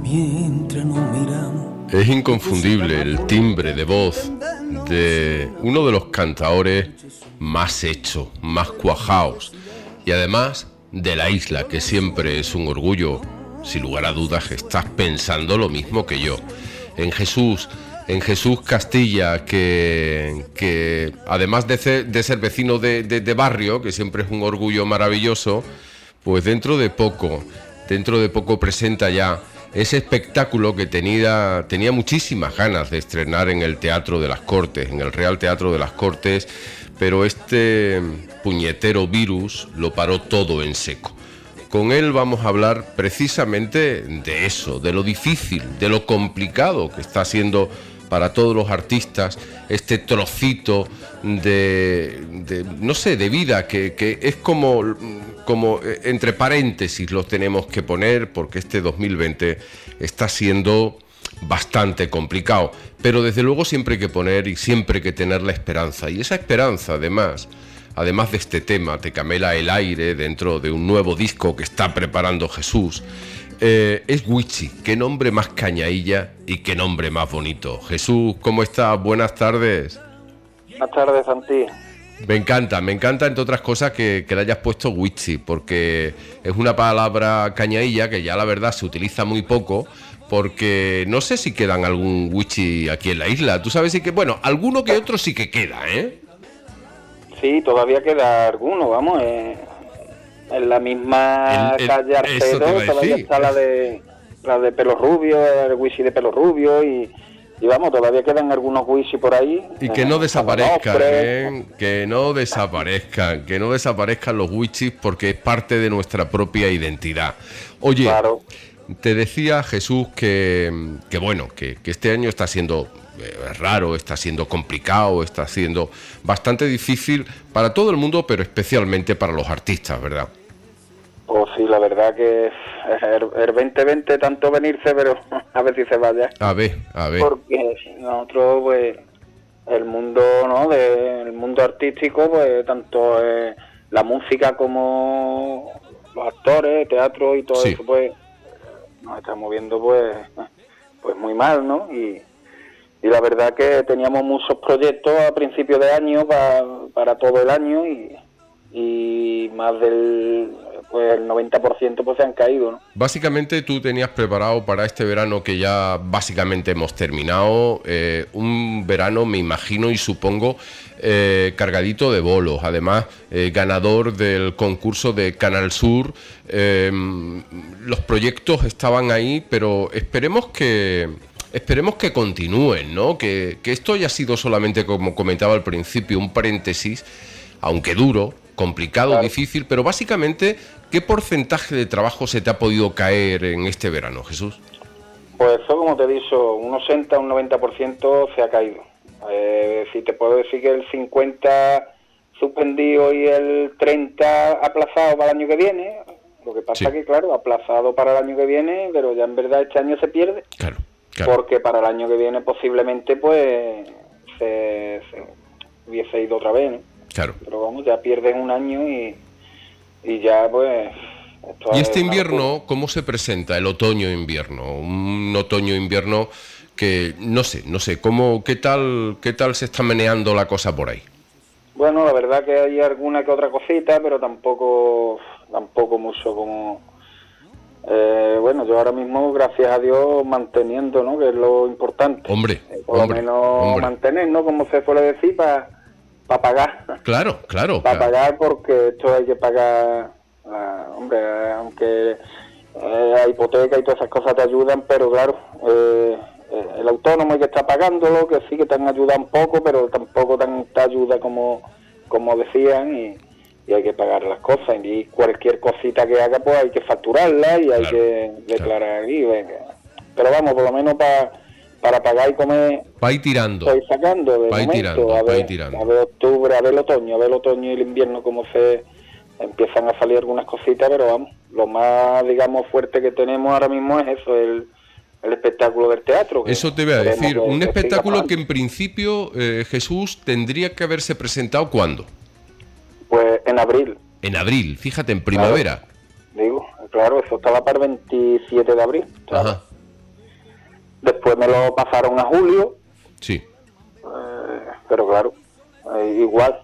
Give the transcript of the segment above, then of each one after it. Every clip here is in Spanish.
mientras nos miramos. Es inconfundible el timbre de voz de uno de los cantaores más hechos, más cuajaos, y además de la isla, que siempre es un orgullo. Sin lugar a dudas estás pensando lo mismo que yo. En Jesús Castilla, que además de ser vecino de barrio, que siempre es un orgullo maravilloso, pues dentro de poco presenta ya ese espectáculo que tenía muchísimas ganas de estrenar en el Teatro de las Cortes, en el Real Teatro de las Cortes, pero este puñetero virus lo paró todo en seco. Con él vamos a hablar precisamente de eso, de lo difícil, de lo complicado que está siendo para todos los artistas este trocito de vida que es como entre paréntesis los tenemos que poner, porque este 2020 está siendo bastante complicado, pero desde luego siempre hay que poner y siempre hay que tener la esperanza, y esa esperanza además de este tema te camela el aire dentro de un nuevo disco que está preparando Jesús. Es Wichi. Qué nombre más cañailla y qué nombre más bonito. Jesús, ¿cómo estás? Buenas tardes. Buenas tardes, Santi. Me encanta, entre otras cosas, que le hayas puesto Wichi, porque es una palabra cañailla que ya la verdad se utiliza muy poco, porque no sé si quedan algún Wichi aquí en la isla. Tú sabes, sí que, bueno, alguno que otro sí que queda, ¿eh? Sí, todavía queda alguno, vamos, en la misma calle Arcedo todavía está la de pelo rubio, el Wichi de pelo rubio, y vamos, todavía quedan algunos Wichi por ahí. Y que no desaparezcan, que no desaparezcan los Wichis, porque es parte de nuestra propia identidad. Oye, claro. Te decía, Jesús, que este año está siendo raro, está siendo complicado, está siendo bastante difícil para todo el mundo, pero especialmente para los artistas, ¿verdad? Pues sí, la verdad que el 2020 tanto venirse, pero a ver si se vaya. A ver. Porque nosotros, pues, el mundo, ¿no? El mundo artístico, pues, tanto la música como los actores, teatro y todo eso, pues, nos estamos viendo, pues muy mal, ¿no? Y la verdad que teníamos muchos proyectos a principio de año para todo el año, y más del el 90% pues se han caído, ¿no? Básicamente tú tenías preparado para este verano, que ya básicamente hemos terminado, un verano, me imagino y supongo, cargadito de bolos. Además, ganador del concurso de Canal Sur. Los proyectos estaban ahí, pero esperemos que continúen, ¿no? Que esto haya sido solamente, como comentaba al principio, un paréntesis, aunque duro, complicado, claro, difícil, pero básicamente, ¿qué porcentaje de trabajo se te ha podido caer en este verano, Jesús? Pues eso, como te he dicho, un 80, un 90% se ha caído. Si te puedo decir que el 50% suspendido y el 30% aplazado para el año que viene. Lo que pasa que, claro, aplazado para el año que viene, pero ya en verdad este año se pierde. Claro. Porque para el año que viene posiblemente, pues, se hubiese ido otra vez, ¿no? Claro. Pero vamos, ya pierden un año y ya, pues... ¿Y este invierno cómo se presenta, el otoño-invierno? Un otoño-invierno que, no sé, ¿qué tal se está meneando la cosa por ahí? Bueno, la verdad que hay alguna que otra cosita, pero tampoco mucho como... bueno, yo ahora mismo, gracias a Dios, manteniendo, ¿no? Que es lo importante. Por lo menos mantener, ¿no? Como se suele decir, para pagar. Claro. Para pagar, porque esto hay que pagar, aunque la hipoteca y todas esas cosas te ayudan, pero claro, el autónomo hay que estar pagándolo, que sí que te han ayudado un poco, pero tampoco tanta ayuda como decían, y hay que pagar las cosas, y cualquier cosita que haga, pues hay que facturarla y hay que declarar aquí. Pero vamos, por lo menos para pagar y comer, va a ir tirando, estoy sacando de momento, a ver octubre, a ver el otoño y el invierno, como se empiezan a salir algunas cositas, pero vamos, lo más, digamos, fuerte que tenemos ahora mismo es eso, el espectáculo del teatro. Eso te voy a decir, un espectáculo que en principio, Jesús, tendría que haberse presentado ¿cuándo? Pues en abril. En abril, fíjate, en primavera. Claro, eso estaba para el 27 de abril. Claro. Ajá. después me lo pasaron a julio, Sí. pero claro, igual,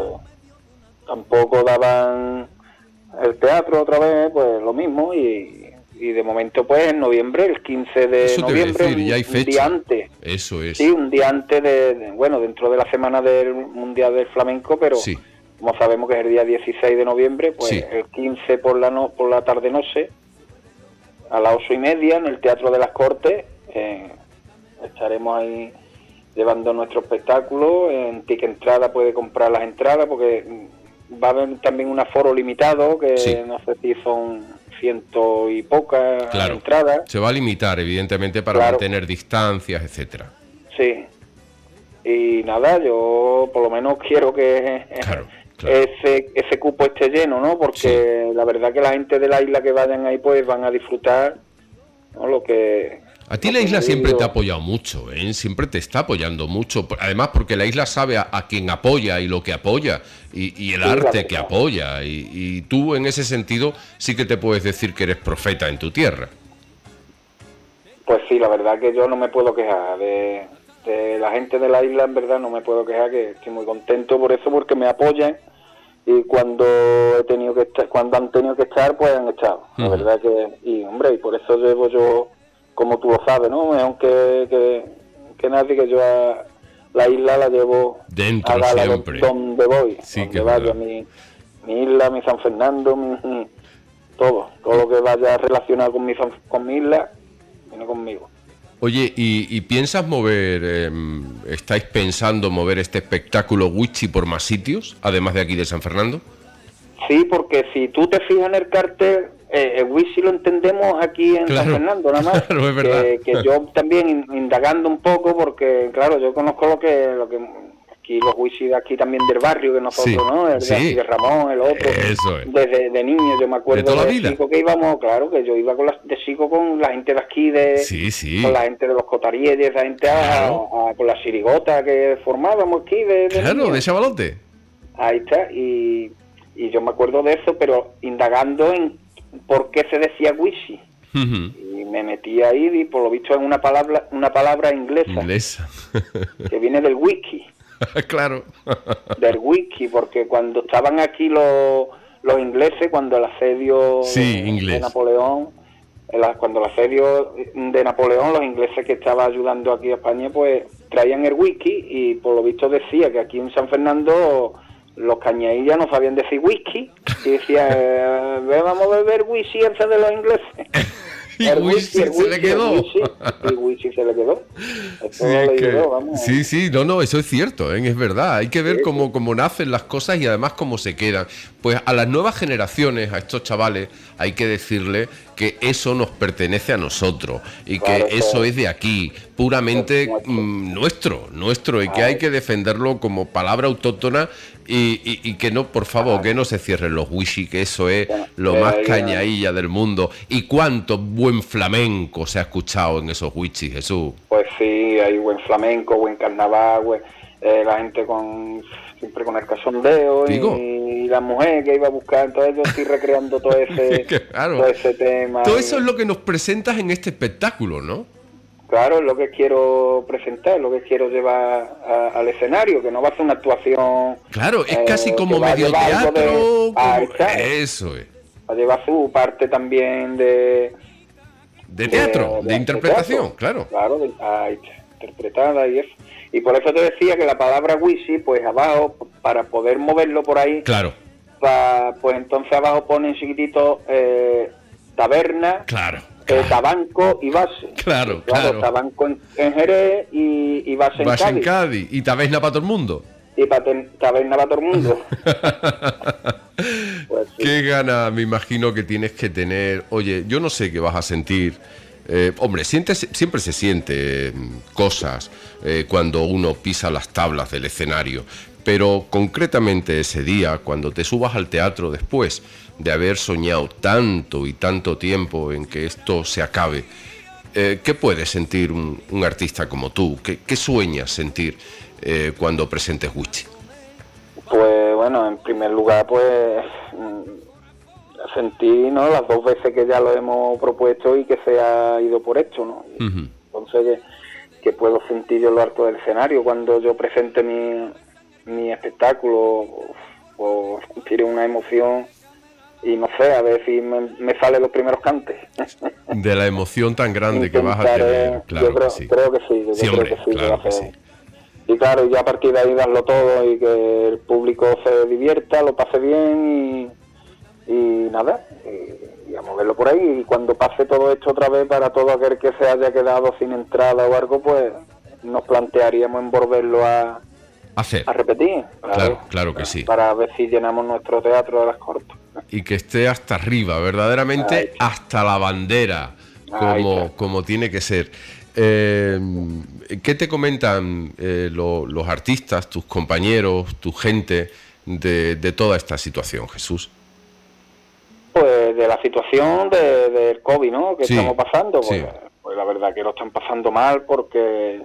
tampoco daban el teatro otra vez, pues lo mismo, y de momento pues en noviembre, el 15 de Eso te iba a noviembre, decir, ya hay un fecha. día antes. Eso es. Sí, un día antes bueno, dentro de la semana del Mundial del Flamenco, pero Sí. como sabemos que es el día 16 de noviembre, pues Sí. el 15 por la tarde-noche, a las 8:30, en el Teatro de las Cortes, estaremos ahí llevando nuestro espectáculo. En Tic Entrada puede comprar las entradas, porque va a haber también un aforo limitado, que Sí. no sé si son 100 y pocas Claro. entradas. Se va a limitar, evidentemente, para Claro. mantener distancias, etcétera. Sí. Y nada, yo por lo menos quiero que Claro, claro. ese cupo esté lleno, ¿no? Porque la verdad que la gente de la isla que vayan ahí pues van a disfrutar, ¿no? Lo que... A ti lo la que isla yo siempre digo. te ha apoyado mucho, ¿eh? Siempre te está apoyando mucho. Además, porque la isla sabe a quien apoya y lo que apoya, y el Sí, la arte verdad. que apoya. Y tú, en ese sentido, sí que te puedes decir que eres profeta en tu tierra. Pues sí, la verdad que yo no me puedo quejar de la gente de la isla, en verdad no me puedo quejar, que estoy muy contento por eso, porque me apoyan, y cuando cuando han tenido que estar, pues han estado. La Ujú. verdad que, y hombre, y por eso llevo yo, como tú lo sabes, ¿no? Mejor que nadie, que yo a la isla la llevo Dentro a gala siempre. donde voy, Sí, donde que es vaya, verdad. mi isla, mi San Fernando, todo lo que vaya relacionado con mi isla, viene conmigo. Oye, ¿y piensas mover, estáis pensando mover este espectáculo Wichi por más sitios, además de aquí de San Fernando? Sí, porque si tú te fijas en el cartel, el Wishi lo entendemos aquí en Claro, San Fernando, nada más. claro, es verdad. Que yo también, indagando un poco, porque claro, yo conozco lo que aquí los Wishi de aquí también del barrio, que nosotros, Sí, ¿no? El de sí. aquí de Ramón, el otro. Eso es. Desde de niño, yo me acuerdo De toda la vida. chico que íbamos, claro, que yo iba de chico con la gente de aquí, Sí, sí. con la gente de los Cotarieles, esa gente Claro. con la chirigota que formábamos aquí de Claro, niño. de chavalote. Ahí está, y yo me acuerdo de eso, pero indagando en por qué se decía Wishi. Ujú. Y me metí ahí, y por lo visto es una palabra inglesa, Inglesa. que viene del wiki, Claro. porque cuando estaban aquí los ingleses, cuando el asedio Sí, de inglés. Napoleón, cuando el asedio de Napoleón, los ingleses que estaban ayudando aquí a España, pues traían el wiki, y por lo visto decía que aquí en San Fernando los cañaillas no sabían decir whisky, y decían, vamos a beber whisky ese de los ingleses. Y Wichi se le quedó. Y whisky se le quedó. Eso Sí, lo leí que- yo, vamos. sí, no, eso es cierto, ¿eh? Es verdad. Hay que ver Sí, cómo nacen las cosas y además cómo se quedan. Pues a las nuevas generaciones, a estos chavales, hay que decirle que eso nos pertenece a nosotros y Claro, que eso es de aquí, puramente es nuestro. nuestro, y que hay que defenderlo como palabra autóctona y que no, por favor, que no se cierren los wishi, que eso es Bueno, lo más ya. cañailla del mundo. Y cuánto buen flamenco se ha escuchado en esos wichis, Jesús. Pues sí, hay buen flamenco, buen carnaval, la gente siempre con el cachondeo, Digo. y la mujer que iba a buscar. Entonces yo estoy recreando todo ese, Claro. todo ese tema. Todo y- eso es lo que nos presentas en este espectáculo, ¿no? Claro, es lo que quiero presentar, lo que quiero llevar al escenario, que no va a ser una actuación... Claro, es casi como que va a medio llevar algo teatro. Ahí como- está, Eso es. va a llevar su parte también De teatro, de interpretación, teatro. claro. Claro, interpretada y eso. Y por eso te decía que la palabra Wishi, pues abajo, para poder moverlo por ahí, Claro, pues entonces abajo ponen chiquitito taberna, claro. tabanco y base. Claro, claro. Tabanco en Jerez y base en Vas en Cádiz. Cádiz y taberna para todo el mundo. Y taberna para todo el mundo. Pues sí. Qué gana, me imagino que tienes que tener. Oye, yo no sé qué vas a sentir. Hombre, siempre se siente cosas cuando uno pisa las tablas del escenario, pero concretamente ese día, cuando te subas al teatro después de haber soñado tanto y tanto tiempo en que esto se acabe, ¿qué puede sentir un artista como tú? ¿Qué sueñas sentir cuando presentes Wichi? Pues bueno, en primer lugar, pues sentí, las 2 veces que ya lo hemos propuesto y que se ha ido por esto, ¿no? Ujú. Entonces que puedo sentir yo en lo alto del escenario cuando yo presente mi espectáculo, o sentir una emoción y no sé, a ver si me salen los primeros cantes. De la emoción tan grande que vas a tener, claro. Yo creo que sí. Sí, hombre, claro que sí. Y claro, ya a partir de ahí darlo todo y que el público se divierta, lo pase bien y nada, y a moverlo por ahí. Y cuando pase todo esto otra vez, para todo aquel que se haya quedado sin entrada o algo, pues nos plantearíamos en volverlo a repetir. Claro que sí. Para ver si llenamos nuestro teatro de las Cortes. Y que esté hasta arriba, verdaderamente hasta la bandera, como tiene que ser. ¿Qué te comentan los artistas, tus compañeros, tu gente de toda esta situación, Jesús? Pues de la situación del COVID, ¿no? Que estamos pasando, pues la verdad que lo están pasando mal porque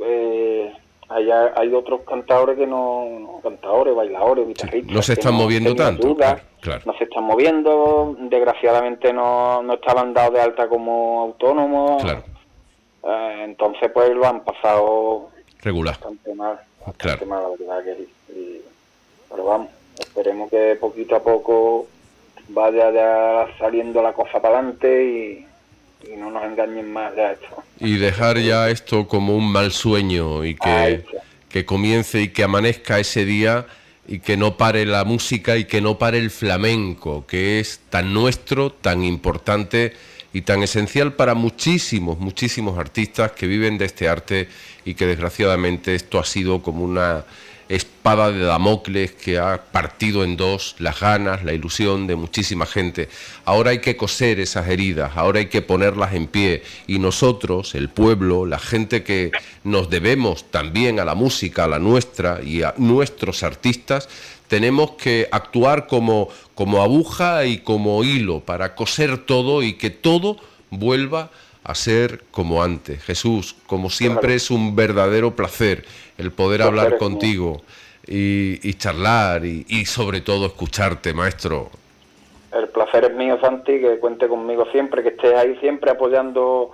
hay otros cantadores que cantadores, bailadores, guitarristas, no se están moviendo tanto. Claro. No se están moviendo, desgraciadamente no estaban dados de alta como autónomos. Claro. Entonces pues lo han pasado regular. Bastante mal, la verdad que sí. Pero vamos, esperemos que poquito a poco vaya ya saliendo la cosa para adelante y no nos engañen más de esto. Y dejar ya esto como un mal sueño y que comience y que amanezca ese día y que no pare la música y que no pare el flamenco, que es tan nuestro, tan importante y tan esencial para muchísimos artistas que viven de este arte y que desgraciadamente esto ha sido como una espada de Damocles que ha partido en dos las ganas, la ilusión de muchísima gente. Ahora hay que coser esas heridas, ahora hay que ponerlas en pie y nosotros, el pueblo, la gente que nos debemos también a la música, a la nuestra y a nuestros artistas, tenemos que actuar como aguja y como hilo para coser todo y que todo vuelva a ser como antes. Jesús, como siempre, es un verdadero placer el poder hablar contigo y charlar y sobre todo escucharte, maestro. El placer es mío, Santi, que cuente conmigo siempre, que estés ahí siempre apoyándome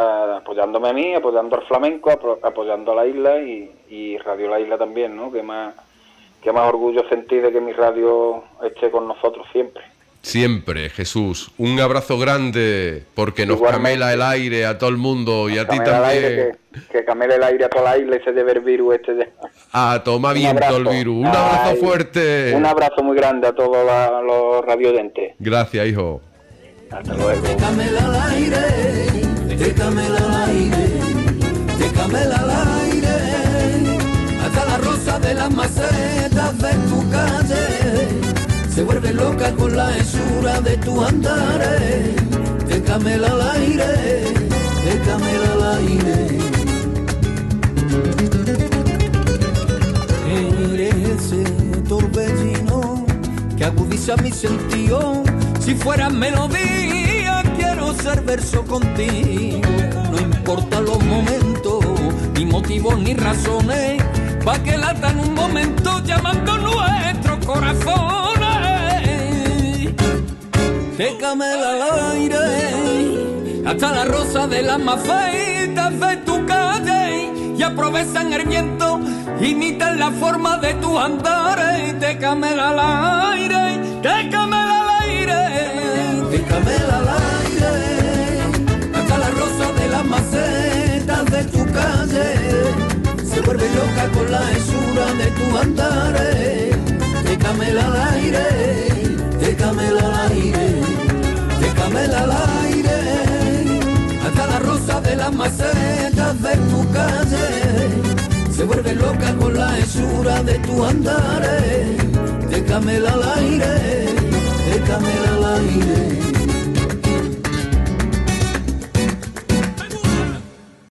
a mí, apoyando al flamenco, apoyando a la isla y Radio La Isla también, ¿no? Que más orgullo sentir de que mi radio esté con nosotros siempre. Siempre, Jesús. Un abrazo grande, porque nos camela el aire a todo el mundo y a ti también. Que camele el aire a toda la isla y se lleve el virus toma viento el virus. Un abrazo fuerte. Un abrazo muy grande a todos los radioyentes. Gracias, hijo. Hasta luego. Te camela el aire, te camela el aire, te camela el aire, hasta la rosa de las macetas de tu calle se vuelve loca con la hechura de tu andares. Te camela el aire, te camela el aire. Eres ese torbellino que agudiza mi sentido. Si fuera melodía, quiero ser verso contigo. No importa los momentos, ni motivos ni razones, pa' que latan un momento llamando nuestros corazones. Te camela el aire, hasta la rosa de las maceitas de tu calle, y aprovechan el viento, imitan la forma de tu andares. Te camela el aire, te camela el aire, te camela el aire, hasta la rosa de las macetas de tu calle se vuelve loca con la hechura de tu andares. Te camela el aire, te camela el aire, te camela el aire, hasta la rosa de las macetas de tu calle se vuelve loca con la hechura de tu andares. Te camela el aire, te camela el aire.